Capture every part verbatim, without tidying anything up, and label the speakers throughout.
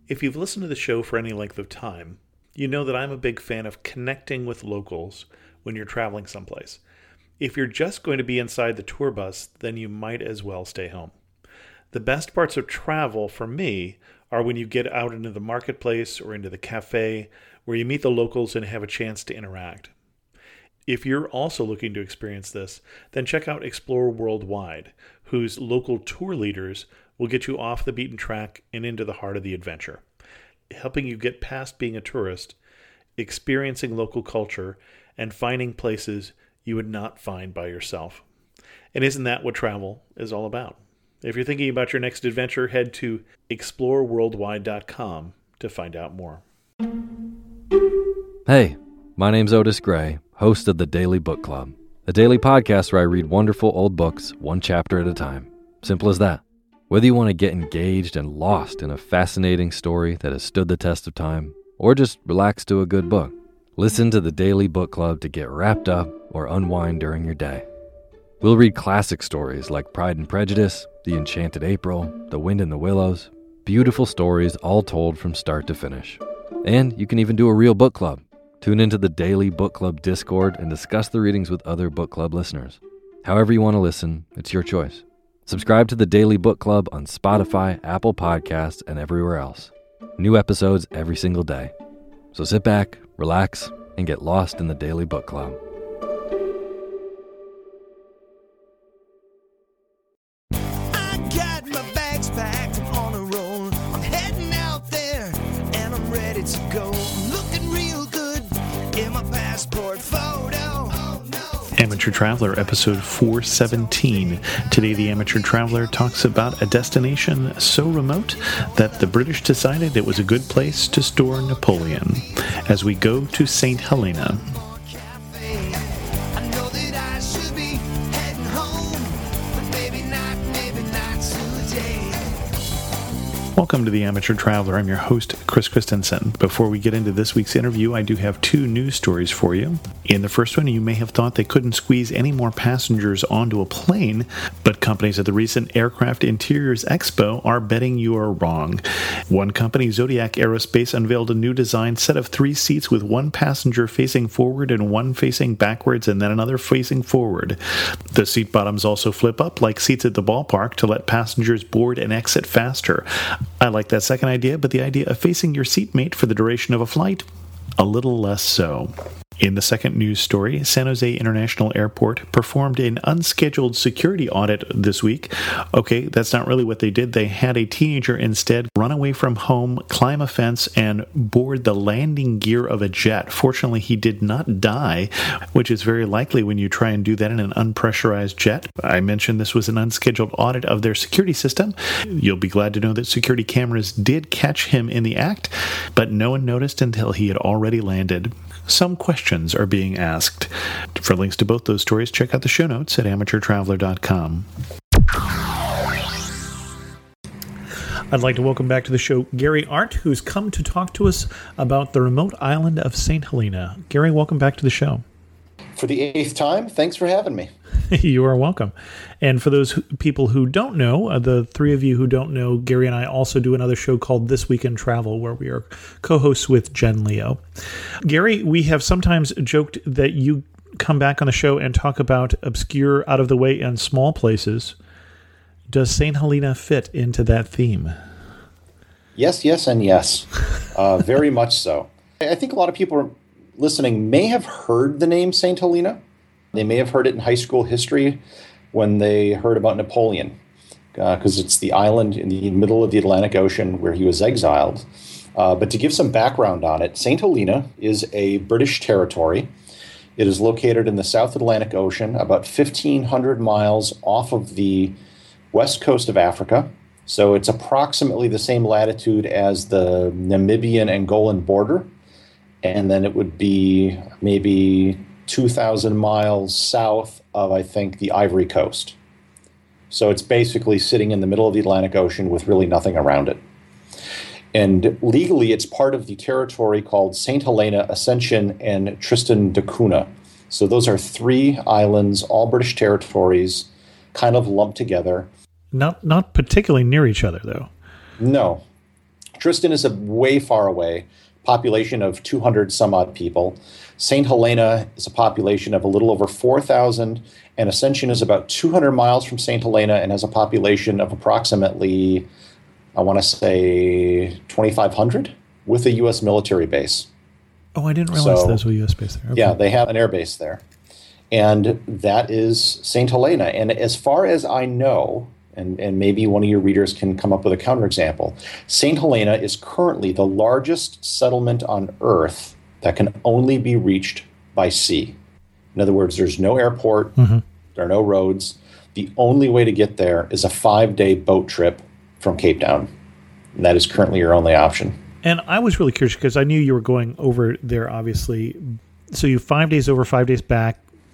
Speaker 1: If you've listened to the show for any length of time, you know that I'm a big fan of connecting with locals when you're traveling someplace. If you're just going to be inside the tour bus, then you might as well stay home. The best parts of travel for me are when you get out into the marketplace or into the cafe where you meet the locals and have a chance to interact. If you're also looking to experience this, then check out Explore Worldwide, whose local tour leaders will get you off the beaten track and into the heart of the adventure, helping you get past being a tourist, experiencing local culture, and finding places you would not find by yourself. And isn't that what travel is all about? If you're thinking about your next adventure, head to explore worldwide dot com to find out more.
Speaker 2: Hey, my name's Otis Gray, host of the Daily Book Club, a daily podcast where I read wonderful old books one chapter at a time. Simple as that. Whether you want to get engaged and lost in a fascinating story that has stood the test of time, or just relax to a good book, listen to the Daily Book Club to get wrapped up or unwind during your day. We'll read classic stories like Pride and Prejudice, The Enchanted April, The Wind in the Willows, beautiful stories all told from start to finish. And you can even do a real book club. Tune into the Daily Book Club Discord and discuss the readings with other book club listeners. However you want to listen, it's your choice. Subscribe to the Daily Book Club on Spotify, Apple Podcasts, and everywhere else. New episodes every single day. So sit back, relax, and get lost in the Daily Book Club.
Speaker 3: I got my bags packed, I'm on a roll. I'm heading out there, and I'm ready to go. I'm looking real good in my passport photo. Oh, no.
Speaker 1: Amateur Traveler, episode four seventeen. Today, the Amateur Traveler talks about a destination so remote that the British decided it was a good place to store Napoleon, as we go to Saint Helena.
Speaker 3: I know that I should be heading home, but maybe not, maybe not today.
Speaker 1: Welcome to the Amateur Traveler. I'm your host, Chris Christensen. Before we get into this week's interview, I do have two news stories for you. In the first one, you may have thought they couldn't squeeze any more passengers onto a plane, but companies at the recent Aircraft Interiors Expo are betting you are wrong. One company, Zodiac Aerospace, unveiled a new design set of three seats with one passenger facing forward and one facing backwards and then another facing forward. The seat bottoms also flip up like seats at the ballpark to let passengers board and exit faster. I like that second idea, but the idea of facing your seatmate for the duration of a flight, a little less so. In the second news story, San Jose International Airport performed an unscheduled security audit this week. Okay, that's not really what they did. They had a teenager instead run away from home, climb a fence, and board the landing gear of a jet. Fortunately, he did not die, which is very likely when you try and do that in an unpressurized jet. I mentioned this was an unscheduled audit of their security system. You'll be glad to know that security cameras did catch him in the act, but no one noticed until he had already landed. Some questions are being asked. For links to both those stories, check out the show notes at amateur traveler dot com. I'd like to welcome back to the show Gary Arndt, who's come to talk to us about the remote island of Saint Helena. Gary, welcome back to the show.
Speaker 4: For the eighth time, thanks for having me.
Speaker 1: You are welcome. And for those who, people who don't know, uh, the three of you who don't know, Gary and I also do another show called This Week in Travel, where we are co-hosts with Jen Leo. Gary, we have sometimes joked that you come back on the show and talk about obscure, out-of-the-way, and small places. Does Saint Helena fit into that theme?
Speaker 4: Yes, yes, and yes. Uh, very much so. I think a lot of people listening may have heard the name Saint Helena. They may have heard it in high school history when they heard about Napoleon, because uh, it's the island in the middle of the Atlantic Ocean where he was exiled. Uh, but to give some background on it, Saint Helena is a British territory. It is located in the South Atlantic Ocean, about fifteen hundred miles off of the west coast of Africa. So it's approximately the same latitude as the Namibian-Angolan border. And then it would be maybe two thousand miles south of, I think, the Ivory Coast. So it's basically sitting in the middle of the Atlantic Ocean with really nothing around it. And legally, it's part of the territory called Saint Helena, Ascension, and Tristan da Cunha. So those are three islands, all British territories, kind of lumped together.
Speaker 1: Not not particularly near each other, though.
Speaker 4: No. Tristan is a way far away, population of two hundred some odd people. Saint Helena is a population of a little over four thousand, and Ascension is about two hundred miles from Saint Helena and has a population of approximately, I want to say, twenty-five hundred with a U S military base.
Speaker 1: Oh, I didn't realize
Speaker 4: So-
Speaker 1: there was a U S base there. Okay.
Speaker 4: Yeah, they have an air base there. And that is Saint Helena. And as far as I know, and, and maybe one of your readers can come up with a counterexample, Saint Helena is currently the largest settlement on Earth that can only be reached by sea. In other words, there's no airport,
Speaker 1: Mm-hmm.
Speaker 4: there are no roads. The only way to get there is a five-day boat trip from Cape Town. And that is currently your only option.
Speaker 1: And I was really curious because I knew you were going over there, obviously. So you five days over, five days back,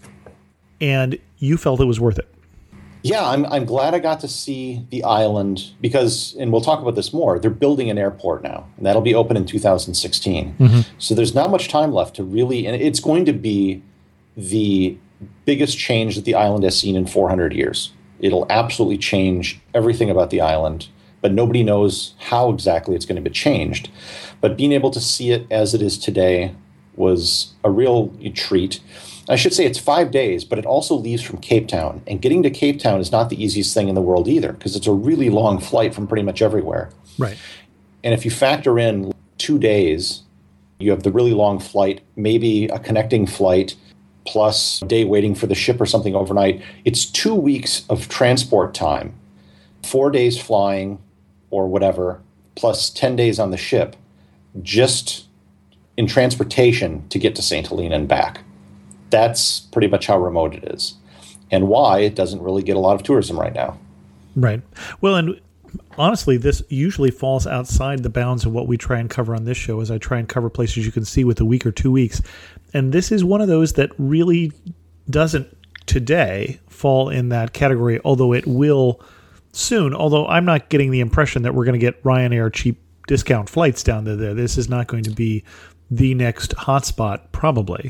Speaker 1: and you felt it was worth it.
Speaker 4: Yeah, I'm I'm glad I got to see the island because, and we'll talk about this more, they're building an airport now, and that'll be open in two thousand sixteen. So there's not much time left to really, and it's going to be the biggest change that the island has seen in four hundred years. It'll absolutely change everything about the island, but nobody knows how exactly it's going to be changed. But being able to see it as it is today was a real treat. I should say it's five days, but it also leaves from Cape Town. And getting to Cape Town is not the easiest thing in the world either, because it's a really long flight from pretty much everywhere.
Speaker 1: Right.
Speaker 4: And if you factor in two days, you have the really long flight, maybe a connecting flight, plus a day waiting for the ship or something overnight. It's two weeks of transport time, four days flying or whatever, plus ten days on the ship, just in transportation to get to Saint Helena and back. That's pretty much how remote it is, and why it doesn't really get a lot of tourism right now.
Speaker 1: Right. Well, and honestly, this usually falls outside the bounds of what we try and cover on this show, as I try and cover places you can see with a week or two weeks. And this is one of those that really doesn't today fall in that category, although it will soon. Although I'm not getting the impression that we're going to get Ryanair cheap discount flights down to there. This is not going to be the next hotspot, probably.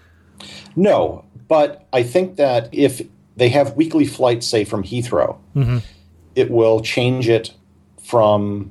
Speaker 4: No, but I think that if they have weekly flights, say, from Heathrow,
Speaker 1: Mm-hmm.
Speaker 4: it will change it from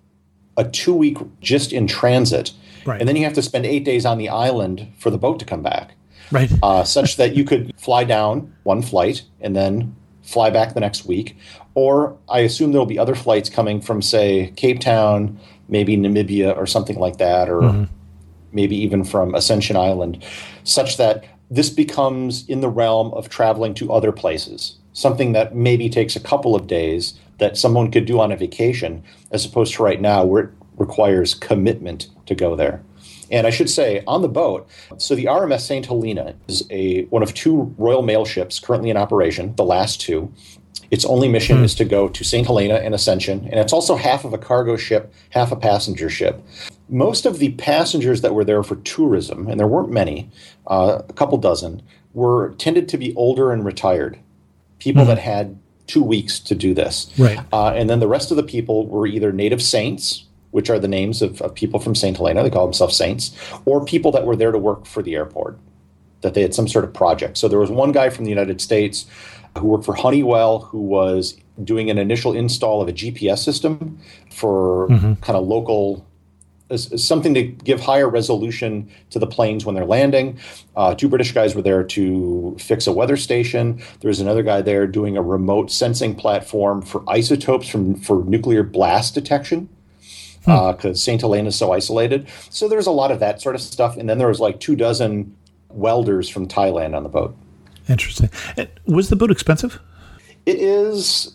Speaker 4: a two-week just in transit,
Speaker 1: Right.
Speaker 4: and then you have to spend eight days on the island for the boat to come back,
Speaker 1: Right.
Speaker 4: uh, such that you could fly down one flight and then fly back the next week. Or I assume there will be other flights coming from, say, Cape Town, maybe Namibia or something like that, or
Speaker 1: Mm-hmm.
Speaker 4: maybe even from Ascension Island, such that this becomes in the realm of traveling to other places, something that maybe takes a couple of days that someone could do on a vacation, as opposed to right now where it requires commitment to go there. And I should say, on the boat, so the R M S Saint Helena is a one of two Royal Mail ships currently in operation, the last two. Its only mission is to go to Saint Helena and Ascension, and it's also half of a cargo ship, half a passenger ship. Most of the passengers that were there for tourism, and there weren't many, uh, a couple dozen, were tended to be older and retired, people that had two weeks to do this.
Speaker 1: Right.
Speaker 4: Uh, and then the rest of the people were either native saints, which are the names of, of people from Saint Helena, they call themselves saints, or people that were there to work for the airport, that they had some sort of project. So there was one guy from the United States who worked for Honeywell, who was doing an initial install of a G P S system for kind of local, as, as something to give higher resolution to the planes when they're landing. Uh, two British guys were there to fix a weather station. There was another guy there doing a remote sensing platform for isotopes from for nuclear blast detection, because uh, Saint Helena is so isolated. So there was a lot of that sort of stuff. And then there was like two dozen welders from Thailand on the boat.
Speaker 1: Interesting. And was the boat expensive?
Speaker 4: It is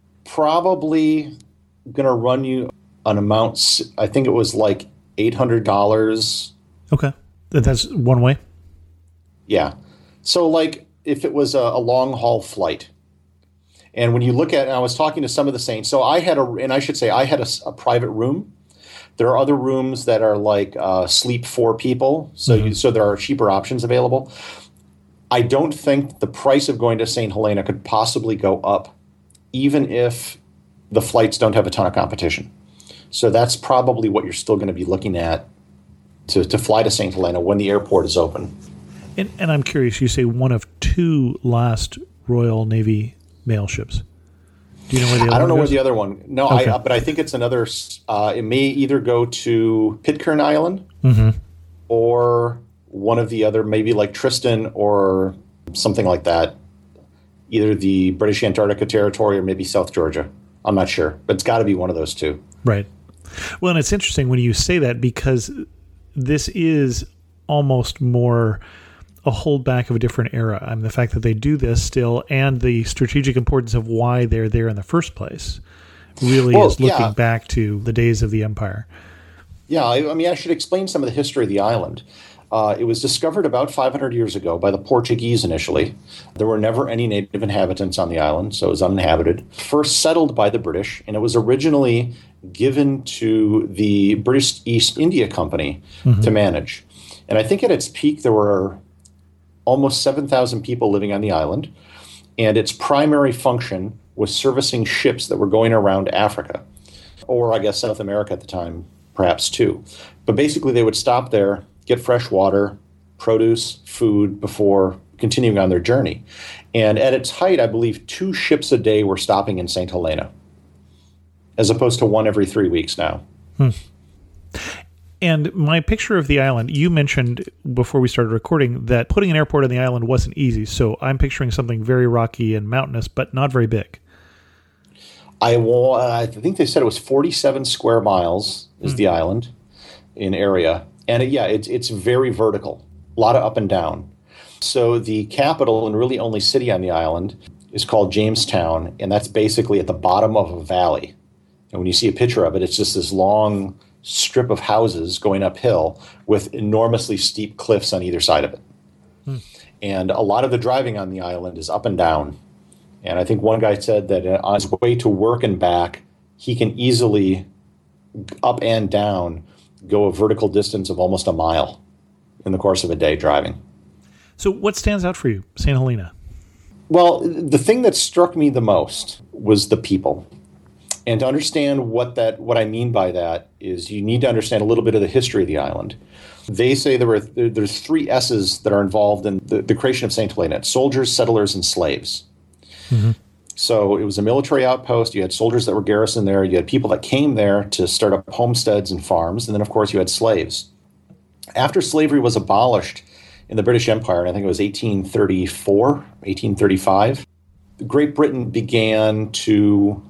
Speaker 4: probably going to run you an amount, I think it was like eight hundred dollars.
Speaker 1: Okay. That's one way?
Speaker 4: Yeah. So like if it was a, a long haul flight, and when you look at, and I was talking to some of the saints, so I had a, and I should say I had a, a private room. There are other rooms that are like uh, sleep for people. So, mm-hmm. you, so there are cheaper options available. I don't think the price of going to Saint Helena could possibly go up, even if the flights don't have a ton of competition. So that's probably what you're still going to be looking at to, to fly to Saint Helena when the airport is open.
Speaker 1: And, and I'm curious, you say one of two last Royal Navy mail ships. Do you know where the other
Speaker 4: I don't know
Speaker 1: one
Speaker 4: where
Speaker 1: goes?
Speaker 4: the other one. No,
Speaker 1: Okay.
Speaker 4: I, uh, but I think it's another. Uh, it may either go to Pitcairn Island
Speaker 1: Mm-hmm.
Speaker 4: or one of the other, maybe like Tristan or something like that. Either the British Antarctica Territory or maybe South Georgia. I'm not sure, but it's got to be one of those two.
Speaker 1: Right. Well, and it's interesting when you say that because this is almost more a holdback of a different era. I mean, the fact that they do this still and the strategic importance of why they're there in the first place really
Speaker 4: Well,
Speaker 1: is looking
Speaker 4: yeah.
Speaker 1: back to the days of the empire.
Speaker 4: Yeah, I, I mean, I should explain some of the history of the island. Uh, it was discovered about five hundred years ago by the Portuguese initially. There were never any native inhabitants on the island, so it was uninhabited. First settled by the British, and it was originally given to the British East India Company
Speaker 1: Mm-hmm.
Speaker 4: to manage. And I think at its peak, there were almost seven thousand people living on the island, and its primary function was servicing ships that were going around Africa, or I guess South America at the time, perhaps too. But basically, they would stop there, get fresh water, produce, food before continuing on their journey. And at its height, I believe two ships a day were stopping in Saint Helena, as opposed to one every three weeks now.
Speaker 1: And my picture of the island, you mentioned before we started recording that putting an airport on the island wasn't easy. So I'm picturing something very rocky and mountainous, but not very big.
Speaker 4: I, wa- I think they said it was forty-seven square miles is the island in area. And it, yeah, it's, it's very vertical, a lot of up and down. So the capital and really only city on the island is called Jamestown, and that's basically at the bottom of a valley. And when you see a picture of it, it's just this long strip of houses going uphill with enormously steep cliffs on either side of it. Hmm. And a lot of the driving on the island is up and down. And I think one guy said that on his way to work and back, he can easily, up and down, go a vertical distance of almost a mile in the course of a day driving.
Speaker 1: So what stands out for you, Saint Helena?
Speaker 4: Well, the thing that struck me the most was the people. And to understand what that, what I mean by that is you need to understand a little bit of the history of the island. They say there were there, there's three S's that are involved in the, the creation of Saint Helena: soldiers, settlers, and slaves. Mm-hmm. So it was a military outpost. You had soldiers that were garrisoned there. You had people that came there to start up homesteads and farms. And then, of course, you had slaves. After slavery was abolished in the British Empire, and I think it was eighteen thirty-four, eighteen thirty-five, Great Britain began to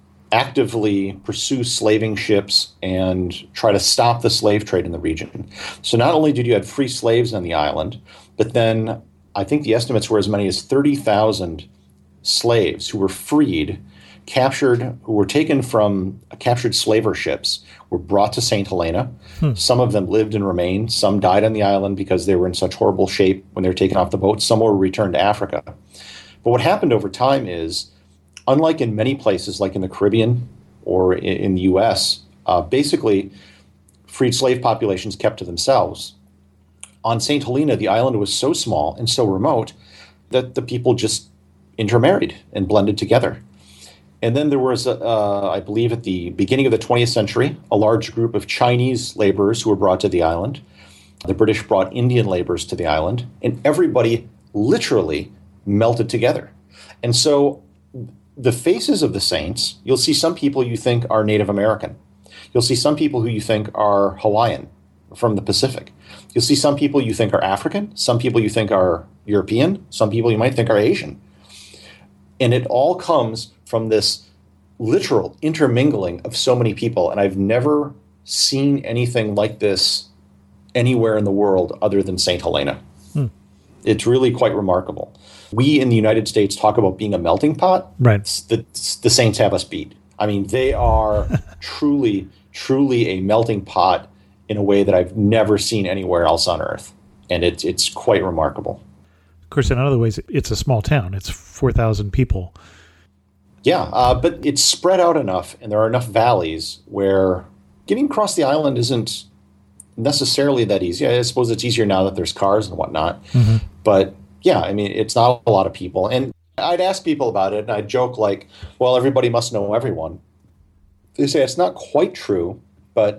Speaker 4: actively pursue slaving ships and try to stop the slave trade in the region. So not only did you have free slaves on the island, but then I think the estimates were as many as thirty thousand slaves who were freed, captured, who were taken from captured slaver ships, were brought to Saint Helena. Hmm. Some of them lived and remained. Some died on the island because they were in such horrible shape when they were taken off the boat. Some were returned to Africa. But what happened over time is, unlike in many places like in the Caribbean or in, in the U S, uh, basically freed slave populations kept to themselves. On Saint Helena, the island was so small and so remote that the people just intermarried and blended together. And then there was, uh, I believe at the beginning of the twentieth century, a large group of Chinese laborers who were brought to the island. The British brought Indian laborers to the island, and everybody literally melted together. And so the faces of the saints, you'll see some people you think are Native American. You'll see some people who you think are Hawaiian from the Pacific. You'll see some people you think are African, some people you think are European, some people you might think are Asian. And it all comes from this literal intermingling of so many people. And I've never seen anything like this anywhere in the world other than Saint Helena. Hmm. It's really quite remarkable. We in the United States talk about being a melting pot.
Speaker 1: Right.
Speaker 4: The, the Saints have us beat. I mean, they are truly, truly a melting pot in a way that I've never seen anywhere else on earth. And it's it's quite remarkable.
Speaker 1: Of course, in other ways, it's a small town. It's four thousand people.
Speaker 4: Yeah, uh, but it's spread out enough, and there are enough valleys where getting across the island isn't necessarily that easy. I suppose it's easier now that there's cars and whatnot. Mm-hmm. But yeah, I mean, it's not a lot of people. And I'd ask people about it, and I'd joke like, well, everybody must know everyone. They say it's not quite true, but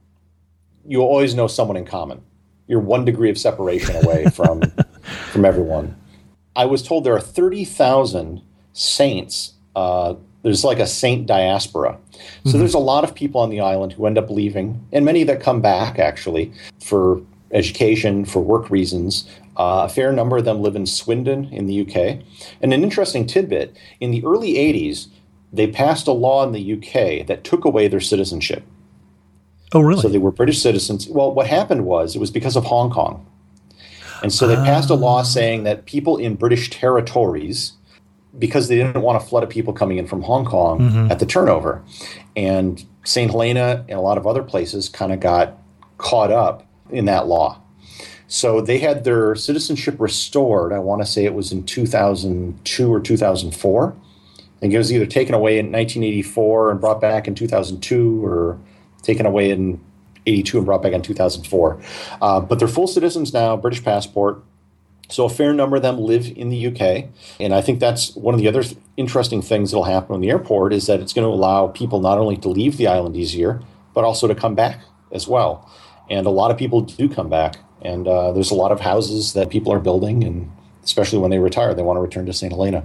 Speaker 4: you always know someone in common. You're one degree of separation away from from everyone. I was told there are thirty thousand saints uh, there's like a saint diaspora. So mm-hmm. there's a lot of people on the island who end up leaving, and many that come back, actually, for education, for work reasons. Uh, a fair number of them live in Swindon in the U K. And an interesting tidbit, in the early eighties, they passed a law in the U K that took away their citizenship.
Speaker 1: Oh, really?
Speaker 4: So they were British citizens. Well, what happened was, it was because of Hong Kong. And so they passed a law saying that people in British territories, because they didn't want a flood of people coming in from Hong Kong mm-hmm. at the turnover. And Saint Helena and a lot of other places kind of got caught up in that law. So they had their citizenship restored. I want to say it was in two thousand two or two thousand four. I think it was either taken away in nineteen eighty-four and brought back in two thousand two, or taken away in eighty-two and brought back in two thousand four. Uh, but they're full citizens now, British passport. So a fair number of them live in the U K. And I think that's one of the other th- interesting things that will happen in the airport, is that it's going to allow people not only to leave the island easier, but also to come back as well. And a lot of people do come back. And uh, there's a lot of houses that people are building, and especially when they retire, they want to return to Saint Helena.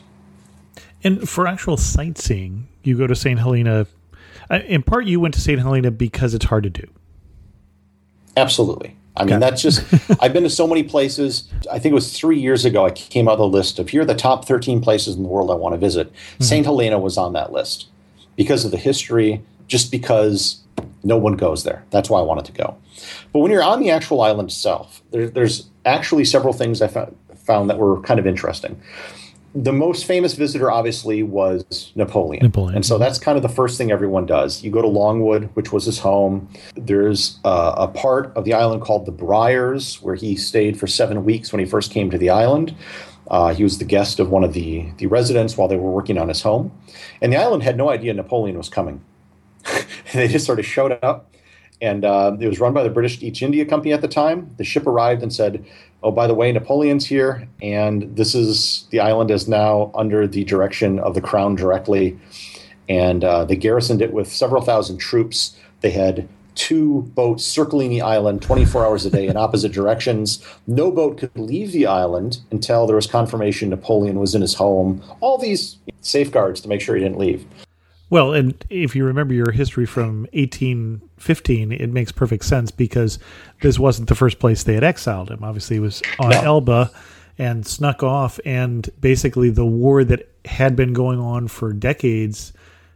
Speaker 1: And for actual sightseeing, you go to Saint Helena. In part, you went to Saint Helena because it's hard to do.
Speaker 4: Absolutely. I mean, okay. that's just, I've been to so many places. I think it was three years ago I came out of the list of, here are the top thirteen places in the world I want to visit. Mm-hmm. Saint Helena was on that list because of the history, just because no one goes there. That's why I wanted to go. But when you're on the actual island itself, there, there's actually several things I found, found that were kind of interesting. The most famous visitor, obviously, was Napoleon. Napoleon. And so that's kind of the first thing everyone does. You go to Longwood, which was his home. There's uh, a part of the island called the Briars, where he stayed for seven weeks when he first came to the island. Uh, he was the guest of one of the, the residents while they were working on his home. And the island had no idea Napoleon was coming. They just sort of showed up. And uh, it was run by the British East India Company at the time. The ship arrived and said, oh, by the way, Napoleon's here, and this is, the island is now under the direction of the crown directly. And uh, they garrisoned it with several thousand troops. They had two boats circling the island twenty-four hours a day in opposite directions. No boat could leave the island until there was confirmation Napoleon was in his home. All these safeguards to make sure he didn't leave.
Speaker 1: Well, and if you remember your history from eighteen fifteen, it makes perfect sense, because this wasn't the first place they had exiled him. Obviously, he was on no. Elba and snuck off, and basically the war that had been going on for decades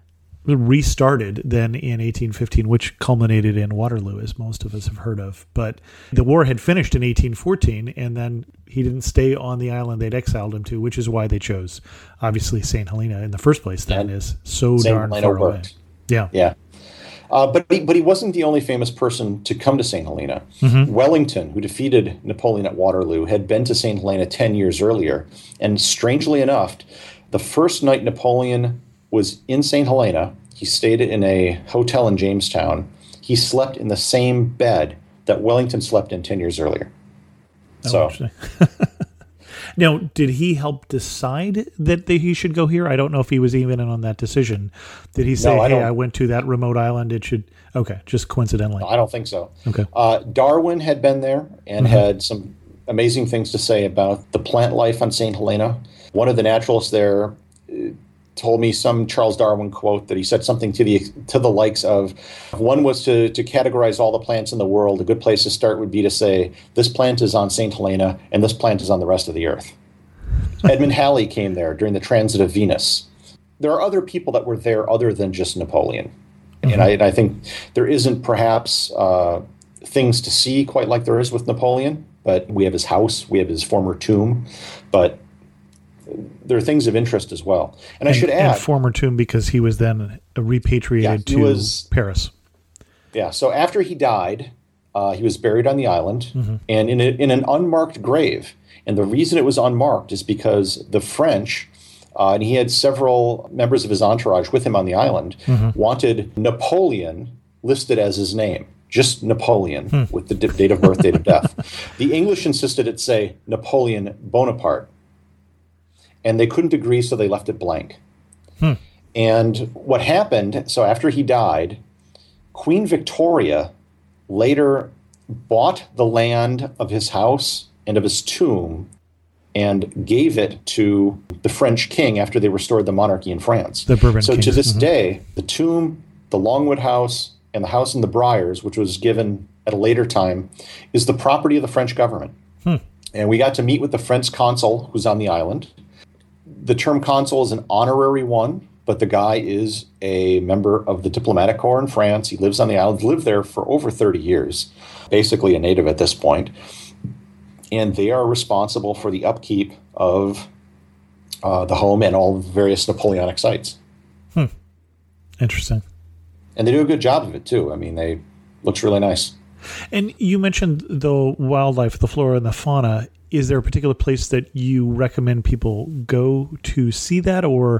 Speaker 1: restarted then in eighteen fifteen, which culminated in Waterloo, as most of us have heard of. But the war had finished in eighteen fourteen, and then he didn't stay on the island they'd exiled him to, which is why they chose, obviously, Saint Helena in the first place. Then and is so Saint darn Helena far worked. away. Yeah,
Speaker 4: yeah. Uh, but he, but he wasn't the only famous person to come to Saint Helena. Mm-hmm. Wellington, who defeated Napoleon at Waterloo, had been to Saint Helena ten years earlier. And strangely enough, the first night Napoleon was in Saint Helena, he stayed in a hotel in Jamestown. He slept in the same bed that Wellington slept in ten years earlier.
Speaker 1: Oh,
Speaker 4: so,
Speaker 1: now, did he help decide that they, he should go here? I don't know if he was even in on that decision. Did he say, no, I hey, I went to that remote island, it should... Okay, just coincidentally.
Speaker 4: No, I don't think so.
Speaker 1: Okay.
Speaker 4: Uh, Darwin had been there and mm-hmm. had some amazing things to say about the plant life on Saint Helena. One of the naturalists there uh, told me some Charles Darwin quote that he said something to the to the likes of, if one was to, to categorize all the plants in the world, a good place to start would be to say, this plant is on Saint Helena and this plant is on the rest of the earth. Edmund Halley came there during the transit of Venus. There are other people that were there other than just Napoleon. Mm-hmm. And I, and I think there isn't perhaps uh, things to see quite like there is with Napoleon, but we have his house, we have his former tomb, but there are things of interest as well. And, and I should add...
Speaker 1: And former tomb, because he was then repatriated yeah, to was, Paris.
Speaker 4: Yeah, so after he died, uh, he was buried on the island, mm-hmm. and in, a, in an unmarked grave. And the reason it was unmarked is because the French, uh, and he had several members of his entourage with him on the island, mm-hmm. wanted Napoleon listed as his name. Just Napoleon, hmm. with the date of birth, date of death. The English insisted it say Napoleon Bonaparte. And they couldn't agree, so they left it blank. Hmm. And what happened, so after he died, Queen Victoria later bought the land of his house and of his tomb and gave it to the French king after they restored the monarchy in France.
Speaker 1: The Bourbon
Speaker 4: so
Speaker 1: kings.
Speaker 4: to this
Speaker 1: Mm-hmm.
Speaker 4: day, the tomb, the Longwood House, and the house in the Briars, which was given at a later time, is the property of the French government.
Speaker 1: Hmm.
Speaker 4: And we got to meet with the French consul who's on the island. The term consul is an honorary one, but the guy is a member of the diplomatic corps in France. He lives on the island, lived there for over thirty years, basically a native at this point. And they are responsible for the upkeep of uh, the home and all the various Napoleonic sites.
Speaker 1: Hmm. Interesting.
Speaker 4: And they do a good job of it, too. I mean, they looks really nice.
Speaker 1: And you mentioned the wildlife, the flora and the fauna. Is there a particular place that you recommend people go to see that, or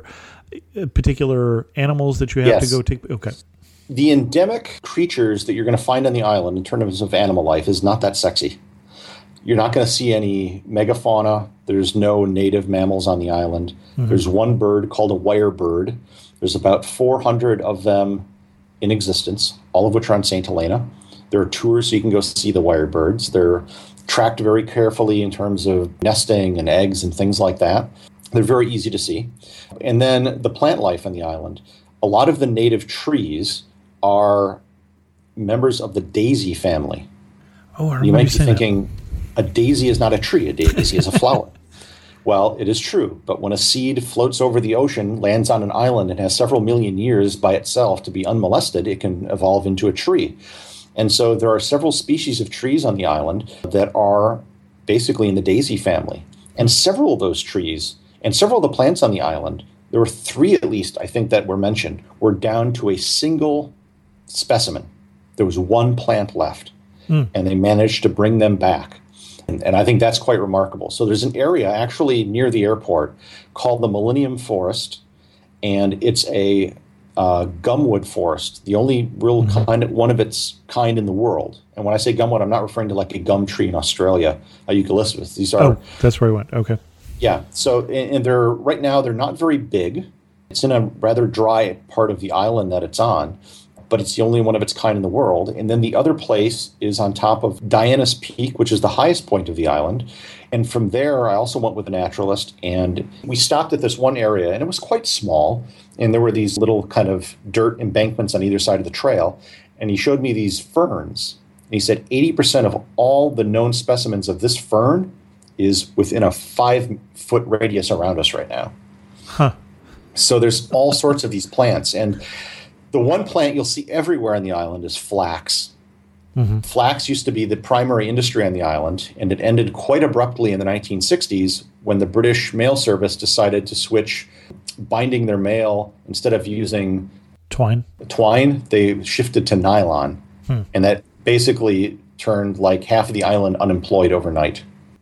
Speaker 1: particular animals that you have
Speaker 4: Yes.
Speaker 1: to go take? Okay.
Speaker 4: The endemic creatures that you're going to find on the island in terms of animal life is not that sexy. You're not going to see any megafauna. There's no native mammals on the island. Mm-hmm. There's one bird called a wire bird. There's about four hundred of them in existence, all of which are on Saint Helena. There are tours so you can go see the wire birds. They're tracked very carefully in terms of nesting and eggs and things like that. They're very easy to see. And then the plant life on the island. A lot of the native trees are members of the daisy family.
Speaker 1: Oh, I remember
Speaker 4: you might be
Speaker 1: saying
Speaker 4: thinking, a daisy is not a tree. A daisy is a flower. Well, it is true. But when a seed floats over the ocean, lands on an island, and has several million years by itself to be unmolested, it can evolve into a tree. And so there are several species of trees on the island that are basically in the daisy family. And several of those trees and several of the plants on the island, there were three at least, I think, that were mentioned, were down to a single specimen. There was one plant left, mm. and they managed to bring them back. And, and I think that's quite remarkable. So there's an area actually near the airport called the Millennium Forest, and it's a uh, gumwood forest, the only real mm-hmm. kind, one of its kind in the world. And when I say gumwood, I'm not referring to like a gum tree in Australia, a eucalyptus. These are.
Speaker 1: Oh, that's where I went. Okay.
Speaker 4: Yeah. So, and, and they're right now they're not very big. It's in a rather dry part of the island that it's on, but it's the only one of its kind in the world. And then the other place is on top of Diana's Peak, which is the highest point of the island. And from there, I also went with a naturalist, and we stopped at this one area, and it was quite small. And there were these little kind of dirt embankments on either side of the trail. And he showed me these ferns. And he said eighty percent of all the known specimens of this fern is within a five-foot radius around us right now.
Speaker 1: Huh.
Speaker 4: So there's all sorts of these plants. And the one plant you'll see everywhere on the island is flax. Mm-hmm. Flax used to be the primary industry on the island, and it ended quite abruptly in the nineteen sixties when the British mail service decided to switch binding their mail. Instead of using
Speaker 1: twine,
Speaker 4: twine, they shifted to nylon. Hmm. And that basically turned like half of the island unemployed overnight.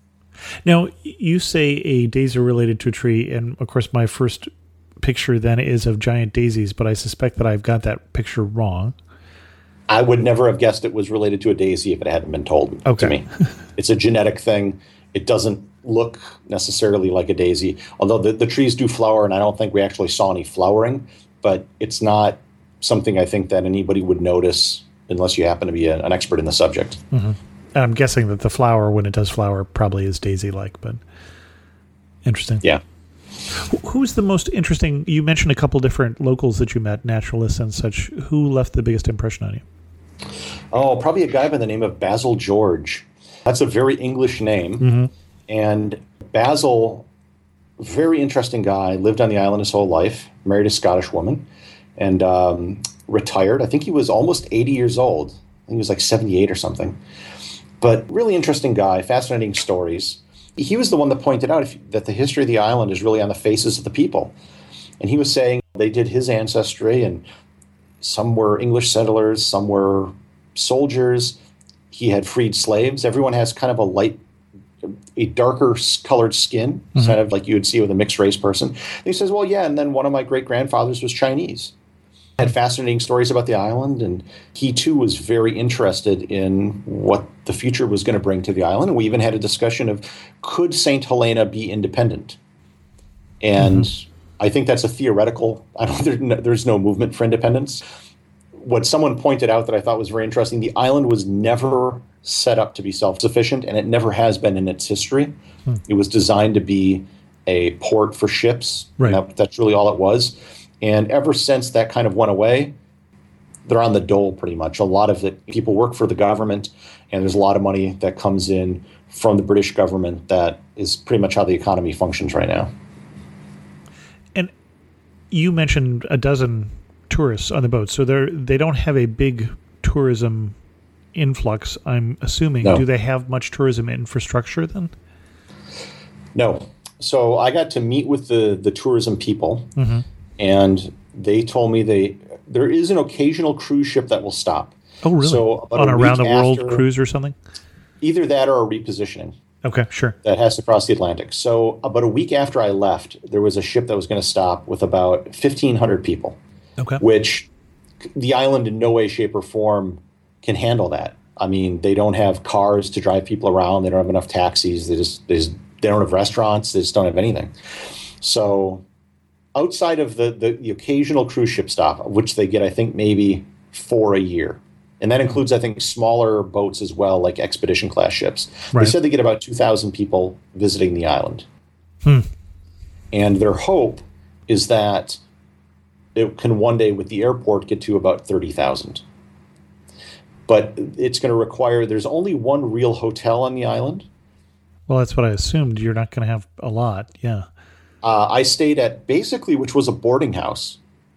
Speaker 1: Now, you say a daisy related to a tree, and of course my first picture then is of giant daisies, but I suspect that I've got that picture wrong.
Speaker 4: I would never have guessed it was related to a daisy if it hadn't been told
Speaker 1: okay.
Speaker 4: to me. It's a genetic thing. It doesn't look necessarily like a daisy, although the, the trees do flower, and I don't think we actually saw any flowering, but it's not something I think that anybody would notice unless you happen to be a, an expert in the subject.
Speaker 1: Mm-hmm. And I'm guessing that the flower, when it does flower, probably is daisy-like, but interesting.
Speaker 4: Yeah.
Speaker 1: Who's the most interesting? You mentioned a couple different locals that you met, naturalists and such. Who left the biggest impression on you?
Speaker 4: Oh, probably a guy by the name of Basil George. That's a very English name. Mm-hmm. And Basil, very interesting guy, lived on the island his whole life, married a Scottish woman, and um, retired. I think he was almost eighty years old. I think he was like seventy-eight or something. But really interesting guy, fascinating stories. He was the one that pointed out if, that the history of the island is really on the faces of the people. And he was saying they did his ancestry, and some were English settlers, some were soldiers. He had freed slaves. Everyone has kind of a light, a darker colored skin, mm-hmm. kind of like you would see with a mixed race person. And he says, well, yeah, and then one of my great-grandfathers was Chinese. Had fascinating stories about the island, and he too was very interested in what the future was going to bring to the island. And we even had a discussion of, could Saint Helena be independent? And mm-hmm. I think that's a theoretical. I don't. There, no, there's no movement for independence. What someone pointed out that I thought was very interesting: the island was never set up to be self-sufficient, and it never has been in its history. Hmm. It was designed to be a port for ships.
Speaker 1: Right.
Speaker 4: That, that's really all it was. And ever since that kind of went away, they're on the dole pretty much. A lot of it, people work for the government, and there's a lot of money that comes in from the British government. That is pretty much how the economy functions right now.
Speaker 1: And you mentioned a dozen tourists on the boat, so they they don't have a big tourism influx, I'm assuming.
Speaker 4: No.
Speaker 1: Do they have much tourism infrastructure then?
Speaker 4: No. So I got to meet with the, the tourism people, mm-hmm. and they told me they there is an occasional cruise ship that will stop.
Speaker 1: Oh, really?
Speaker 4: So about
Speaker 1: on
Speaker 4: a
Speaker 1: a round-the-world
Speaker 4: after,
Speaker 1: cruise or something?
Speaker 4: Either that or a repositioning.
Speaker 1: Okay, sure.
Speaker 4: That has to cross the Atlantic. So about a week after I left, there was a ship that was going to stop with about fifteen hundred people,
Speaker 1: okay.
Speaker 4: which the island in no way, shape, or form can handle that. I mean, they don't have cars to drive people around. They don't have enough taxis. They just they, just, they don't have restaurants. They just don't have anything. So outside of the, the, the occasional cruise ship stop, which they get, I think, maybe four a year, and that includes, I think, smaller boats as well, like expedition class ships. Right. They said they get about two thousand people visiting the island.
Speaker 1: Hmm.
Speaker 4: And their hope is that it can one day, with the airport, get to about thirty thousand. But it's going to require, there's only one real hotel on the island.
Speaker 1: Well, that's what I assumed. You're not going to have a lot, yeah.
Speaker 4: Uh, I stayed at basically, which was a boarding house.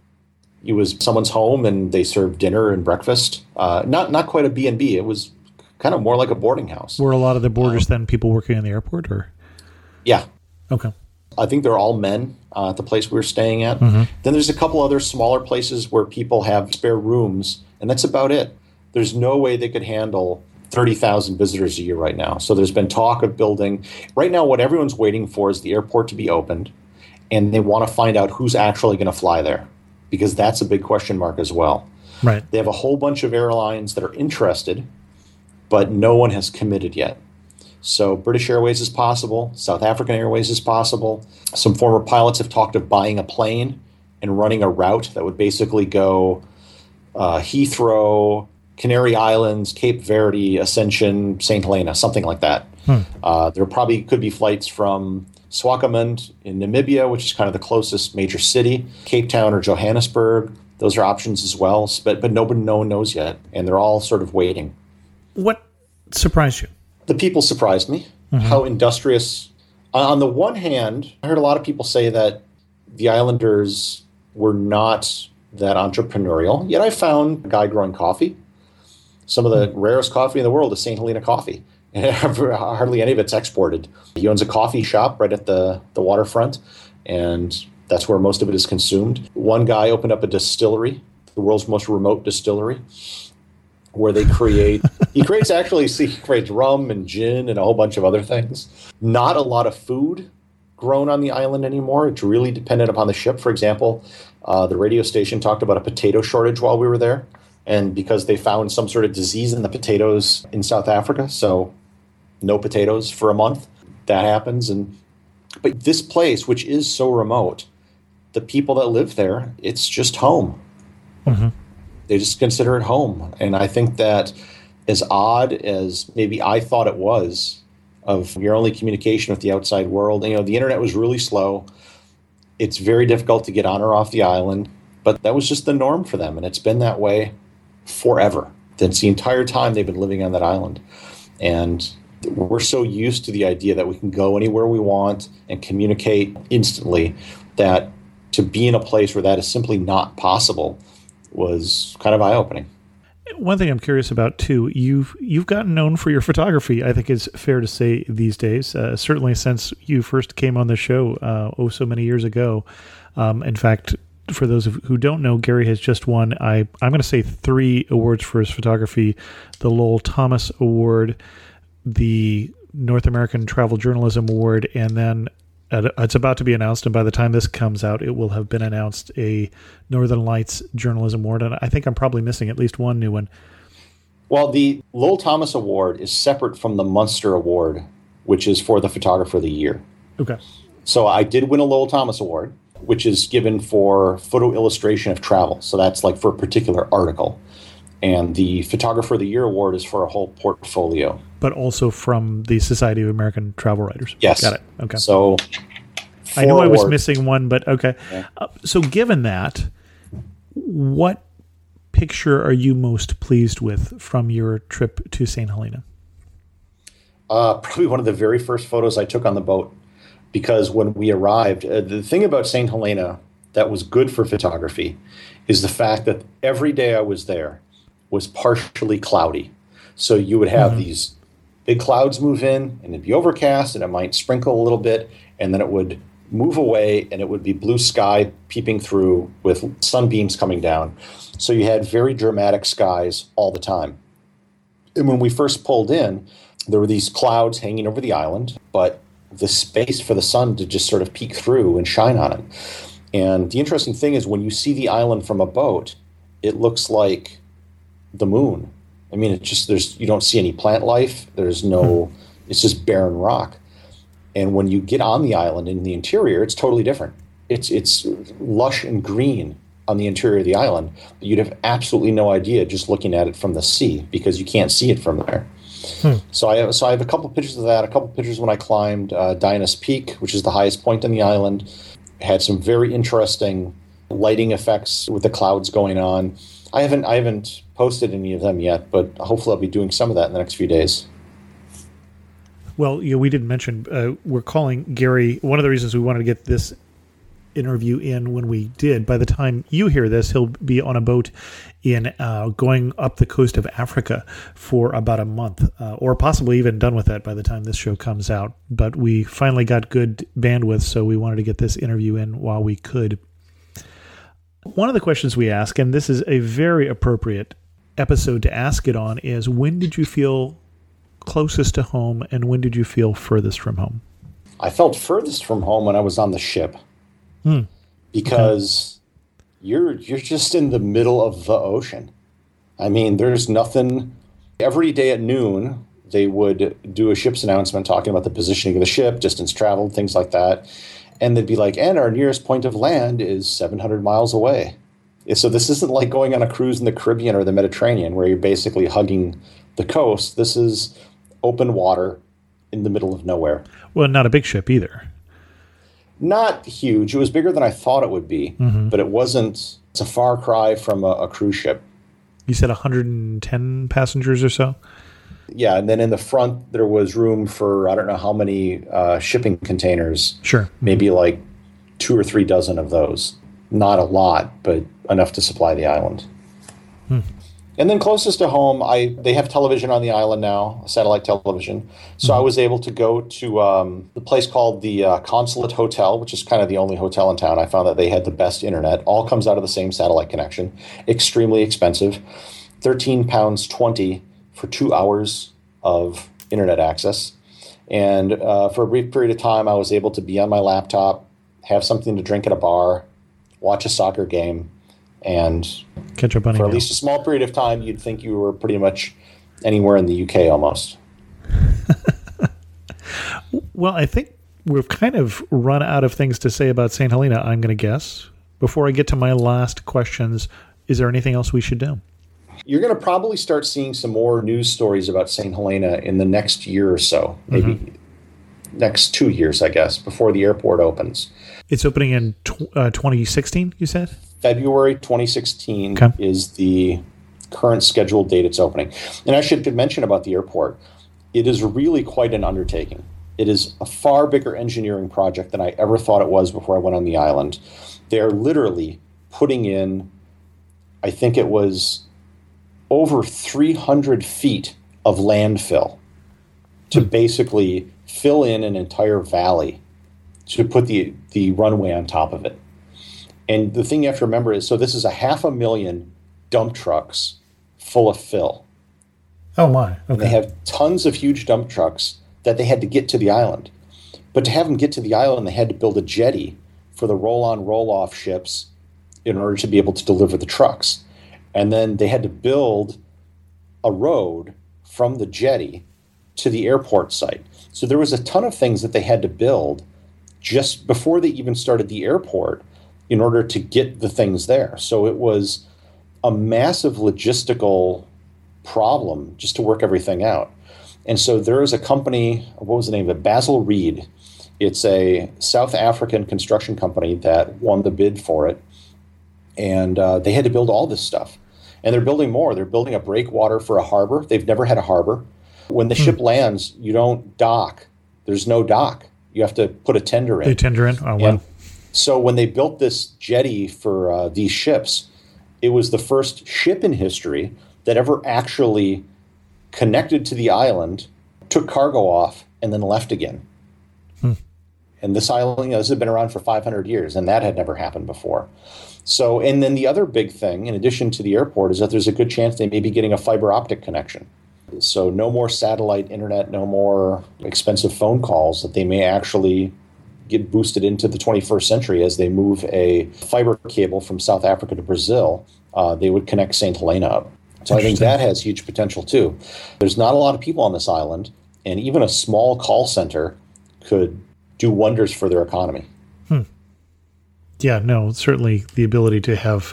Speaker 4: It was someone's home, and they served dinner and breakfast. Uh, not not quite a B and B. It was kind of more like a boarding house.
Speaker 1: Were a lot of the boarders um, then people working in the airport, or?
Speaker 4: Yeah.
Speaker 1: Okay.
Speaker 4: I think they're all men uh, at the place we were staying at.
Speaker 1: Mm-hmm.
Speaker 4: Then there's a couple other smaller places where people have spare rooms, and that's about it. There's no way they could handle thirty thousand visitors a year right now. So there's been talk of building. Right now, what everyone's waiting for is the airport to be opened, and they want to find out who's actually going to fly there, because that's a big question mark as well.
Speaker 1: Right.
Speaker 4: They have a whole bunch of airlines that are interested, but no one has committed yet. So British Airways is possible. South African Airways is possible. Some former pilots have talked of buying a plane and running a route that would basically go uh, Heathrow, Canary Islands, Cape Verde, Ascension, Saint Helena, something like that.
Speaker 1: Hmm.
Speaker 4: Uh, there probably could be flights from Swakopmund in Namibia, which is kind of the closest major city, Cape Town or Johannesburg. Those are options as well, but but nobody no one knows yet, and they're all sort of waiting.
Speaker 1: What surprised you?
Speaker 4: The people surprised me. Mm-hmm. How industrious. On the one hand, I heard a lot of people say that the islanders were not that entrepreneurial, yet I found a guy growing coffee. Some of the rarest coffee in the world is Saint Helena coffee. Hardly any of it's exported. He owns a coffee shop right at the, the waterfront, and that's where most of it is consumed. One guy opened up a distillery, the world's most remote distillery, where they create, he creates actually, see, he creates rum and gin and a whole bunch of other things. Not a lot of food grown on the island anymore. It's really dependent upon the ship. For example, uh, the radio station talked about a potato shortage while we were there. And because they found some sort of disease in the potatoes in South Africa, so no potatoes for a month, that happens. And but this place, which is so remote, the people that live there, it's just home.
Speaker 1: Mm-hmm.
Speaker 4: They just consider it home. And I think that as odd as maybe I thought it was, of your only communication with the outside world, you know, the internet was really slow. It's very difficult to get on or off the island, but that was just the norm for them. And it's been that way forever. That's the entire time they've been living on that island. And we're so used to the idea that we can go anywhere we want and communicate instantly that to be in a place where that is simply not possible was kind of eye-opening.
Speaker 1: One thing I'm curious about, too, you've you've gotten known for your photography, I think it's fair to say these days, uh, certainly since you first came on the show uh, oh so many years ago. Um, in fact, for those who don't know, Gary has just won, I, I'm going to say three awards for his photography: the Lowell Thomas Award, the North American Travel Journalism Award, and then uh, it's about to be announced, and by the time this comes out, it will have been announced, a Northern Lights Journalism Award. And I think I'm probably missing at least one new one.
Speaker 4: Well, the Lowell Thomas Award is separate from the Munster Award, which is for the Photographer of the Year.
Speaker 1: Okay.
Speaker 4: So I did win a Lowell Thomas Award, which is given for photo illustration of travel. So that's like for a particular article. And the Photographer of the Year award is for a whole portfolio.
Speaker 1: But also from the Society of American Travel Writers.
Speaker 4: Yes.
Speaker 1: Got it. Okay.
Speaker 4: So
Speaker 1: I knew I was
Speaker 4: awards.
Speaker 1: missing one, but okay.
Speaker 4: Yeah.
Speaker 1: Uh, so given that, what picture are you most pleased with from your trip to Saint Helena?
Speaker 4: Uh, probably one of the very first photos I took on the boat, because when we arrived, uh, the thing about Saint Helena that was good for photography is the fact that every day I was there was partially cloudy. So you would have mm-hmm. these big clouds move in, and it'd be overcast, and it might sprinkle a little bit, and then it would move away, and it would be blue sky peeping through with sunbeams coming down. So you had very dramatic skies all the time. And when we first pulled in, there were these clouds hanging over the island, but the space for the sun to just sort of peek through and shine on it. And the interesting thing is when you see the island from a boat, it looks like the moon. I mean, it just, there's, you don't see any plant life. There's no, it's just barren rock. And when you get on the island in the interior, it's totally different. It's, it's lush and green on the interior of the island, but you'd have absolutely no idea just looking at it from the sea because you can't see it from there. Hmm. So I have, so I have a couple pictures of that, a couple pictures when I climbed uh, Dinas Peak, which is the highest point on the island. Had some very interesting lighting effects with the clouds going on. I haven't I haven't posted any of them yet, but hopefully I'll be doing some of that in the next few days.
Speaker 1: Well, you know, we didn't mention, uh, we're calling Gary, one of the reasons we wanted to get this interview in when we did, by the time you hear this, he'll be on a boat in uh, going up the coast of Africa for about a month, uh, or possibly even done with that by the time this show comes out. But we finally got good bandwidth, so we wanted to get this interview in while we could. One of the questions we ask, and this is a very appropriate episode to ask it on, is when did you feel closest to home and when did you feel furthest from home?
Speaker 4: I felt furthest from home when I was on the ship. Hmm. Because okay. you're you're just in the middle of the ocean. I mean, there's nothing. Every day at noon, they would do a ship's announcement talking about the positioning of the ship, distance traveled, things like that. And they'd be like, and our nearest point of land is seven hundred miles away. So this isn't like going on a cruise in the Caribbean or the Mediterranean where you're basically hugging the coast. This is open water in the middle of nowhere.
Speaker 1: Well, not a big ship either.
Speaker 4: Not huge. It was bigger than I thought it would be, mm-hmm. but it wasn't. It's a far cry from a, a cruise ship.
Speaker 1: You said one hundred ten passengers or so?
Speaker 4: Yeah, and then in the front, there was room for, I don't know how many uh, shipping containers.
Speaker 1: Sure.
Speaker 4: Maybe like two or three dozen of those. Not a lot, but enough to supply the island. Hmm. And then closest to home, I they have television on the island now, satellite television. So mm-hmm. I was able to go to um, the place called the uh, Consulate Hotel, which is kind of the only hotel in town. I found that they had the best internet. All comes out of the same satellite connection. Extremely expensive. thirteen pounds twenty for two hours of internet access. And uh, for a brief period of time, I was able to be on my laptop, have something to drink at a bar, watch a soccer game, and
Speaker 1: catch up on
Speaker 4: for
Speaker 1: email.
Speaker 4: At least a small period of time, you'd think you were pretty much anywhere in the U K almost.
Speaker 1: Well, I think we've kind of run out of things to say about Saint Helena, I'm going to guess. Before I get to my last questions, is there anything else we should do? You're
Speaker 4: going to probably start seeing some more news stories about Saint Helena in the next year or so, maybe mm-hmm. next two years, I guess, before the airport opens.
Speaker 1: It's opening in tw- uh, twenty sixteen, you said?
Speaker 4: February twenty sixteen
Speaker 1: okay.
Speaker 4: is the current scheduled date it's opening. And I should mention about the airport, it is really quite an undertaking. It is a far bigger engineering project than I ever thought it was before I went on the island. They're literally putting in, I think it was over three hundred feet of landfill to mm. basically fill in an entire valley to put the, the runway on top of it. And the thing you have to remember is, so this is a half a million dump trucks full of fill.
Speaker 1: Oh, my. Okay.
Speaker 4: And they have tons of huge dump trucks that they had to get to the island. But to have them get to the island, they had to build a jetty for the roll-on, roll-off ships in order to be able to deliver the trucks. And then they had to build a road from the jetty to the airport site. So there was a ton of things that they had to build just before they even started the airport in order to get the things there. So it was a massive logistical problem just to work everything out. And so there is a company, what was the name of it? Basil Reed. It's a South African construction company that won the bid for it. And uh, they had to build all this stuff. And they're building more. They're building a breakwater for a harbor. They've never had a harbor. When the hmm. ship lands, you don't dock. There's no dock. You have to put a tender in.
Speaker 1: They tender in? Oh, wow.
Speaker 4: And so when they built this jetty for uh, these ships, it was the first ship in history that ever actually connected to the island, took cargo off, and then left again. Hmm. And this island, you know, this had been around for five hundred years, and that had never happened before. So, and then the other big thing, in addition to the airport, is that there's a good chance they may be getting a fiber optic connection. So no more satellite internet, no more expensive phone calls, that they may actually get boosted into the twenty-first century as they move a fiber cable from South Africa to Brazil. Uh, they would connect Saint Helena up. So I think that has huge potential too. There's not a lot of people on this island, and even a small call center could do wonders for their economy.
Speaker 1: Hmm. Yeah, no, certainly the ability to have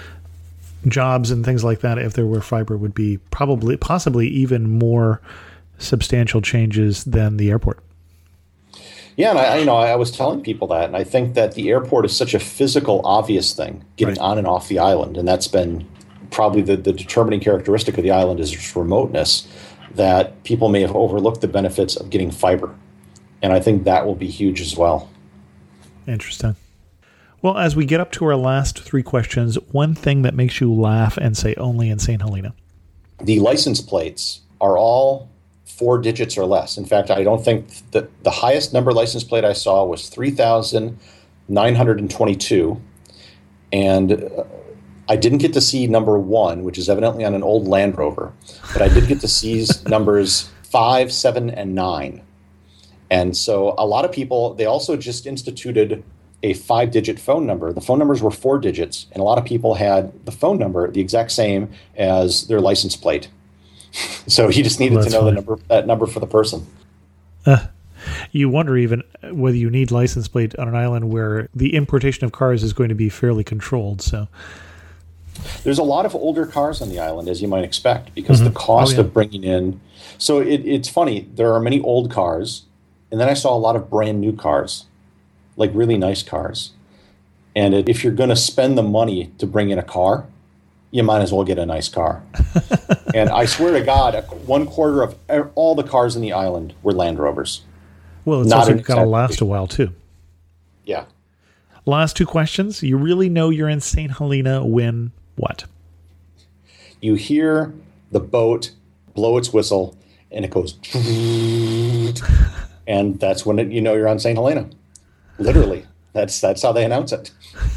Speaker 1: jobs and things like that, if there were fiber, would be probably, possibly even more substantial changes than the airport.
Speaker 4: Yeah, and I, you know, I was telling people that, and I think that the airport is such a physical, obvious thing, getting right on and off the island, and that's been probably the, the determining characteristic of the island is its remoteness, that people may have overlooked the benefits of getting fiber. And I think that will be huge as well.
Speaker 1: Interesting. Well, as we get up to our last three questions, one thing that makes you laugh and say only in Saint Helena.
Speaker 4: The license plates are all four digits or less. In fact, I don't think that the highest number license plate I saw was three thousand nine hundred twenty-two. And uh, I didn't get to see number one, which is evidently on an old Land Rover, but I did get to see numbers five, seven, and nine. And so a lot of people, they also just instituted a five-digit phone number. The phone numbers were four digits, and a lot of people had the phone number the exact same as their license plate. So you just needed well, to know funny. the number, that number for the person.
Speaker 1: Uh, you wonder even whether you need license plate on an island where the importation of cars is going to be fairly controlled. So
Speaker 4: there's a lot of older cars on the island, as you might expect, because mm-hmm. the cost oh, yeah. of bringing in. So it, it's funny. There are many old cars, and then I saw a lot of brand new cars, like really nice cars. And it, if you're going to spend the money to bring in a car, you might as well get a nice car. And I swear to God, one quarter of all the cars in the island were Land Rovers.
Speaker 1: Well, it's Not also got to last a while, too.
Speaker 4: Yeah.
Speaker 1: Last two questions. You really know you're in Saint Helena when what?
Speaker 4: You hear the boat blow its whistle, and it goes... And that's when it, you know you're on Saint Helena. Literally. That's that's how they announce it.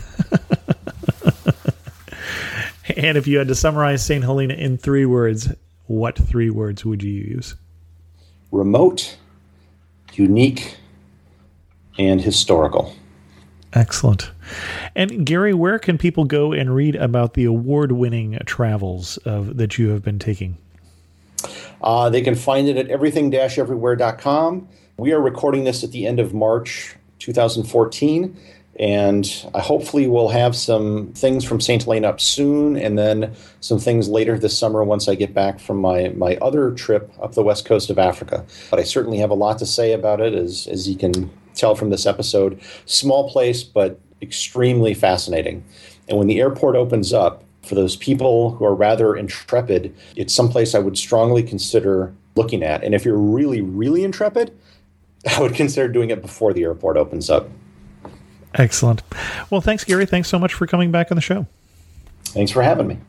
Speaker 1: And if you had to summarize Saint Helena in three words, what three words would you use?
Speaker 4: Remote, unique, and historical.
Speaker 1: Excellent. And Gary, where can people go and read about the award-winning travels of, that you have been taking?
Speaker 4: Uh, they can find it at everything dash everywhere dot com. We are recording this at the end of March two thousand fourteen, and I hopefully will have some things from Saint Helena up soon, and then some things later this summer once I get back from my, my other trip up the west coast of Africa. But I certainly have a lot to say about it, as, as you can tell from this episode. Small place, but extremely fascinating. And when the airport opens up, for those people who are rather intrepid, it's someplace I would strongly consider looking at. And if you're really, really intrepid, I would consider doing it before the airport opens up.
Speaker 1: Excellent. Well, thanks, Gary. Thanks so much for coming back on the show.
Speaker 4: Thanks for having me.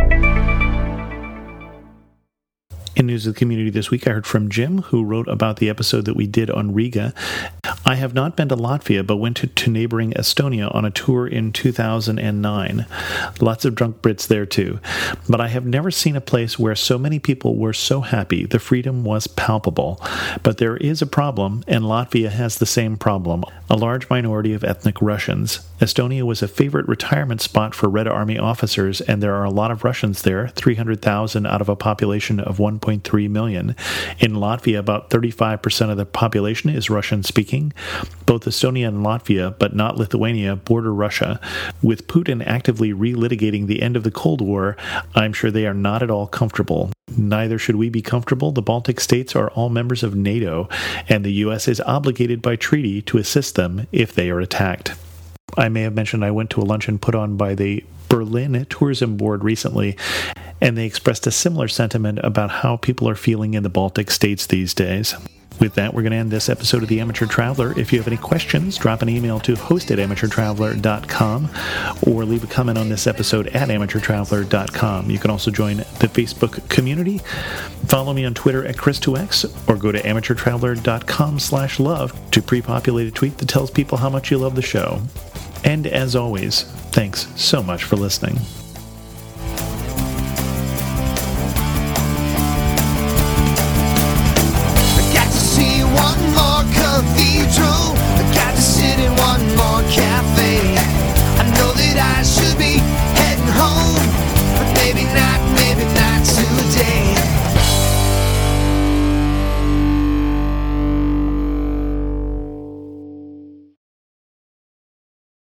Speaker 1: In news of the community this week, I heard from Jim, who wrote about the episode that we did on Riga. I have not been to Latvia, but went to, to neighboring Estonia on a tour in two thousand nine. Lots of drunk Brits there, too. But I have never seen a place where so many people were so happy. The freedom was palpable. But there is a problem, and Latvia has the same problem. A large minority of ethnic Russians. Estonia was a favorite retirement spot for Red Army officers, and there are a lot of Russians there, three hundred thousand out of a population of one point point three million. In Latvia, about thirty-five percent of the population is Russian-speaking. Both Estonia and Latvia, but not Lithuania, border Russia. With Putin actively relitigating the end of the Cold War, I'm sure they are not at all comfortable. Neither should we be comfortable. The Baltic states are all members of NATO, and the U S is obligated by treaty to assist them if they are attacked. I may have mentioned I went to a luncheon put on by the Berlin Tourism Board recently, and they expressed a similar sentiment about how people are feeling in the Baltic states these days. With that, we're going to end this episode of The Amateur Traveler. If you have any questions, drop an email to host at amateur traveler dot com or leave a comment on this episode at amateur traveler dot com. You can also join the Facebook community. Follow me on Twitter at Chris two X or go to amateur traveler dot com slash love to pre-populate a tweet that tells people how much you love the show. And as always, thanks so much for listening.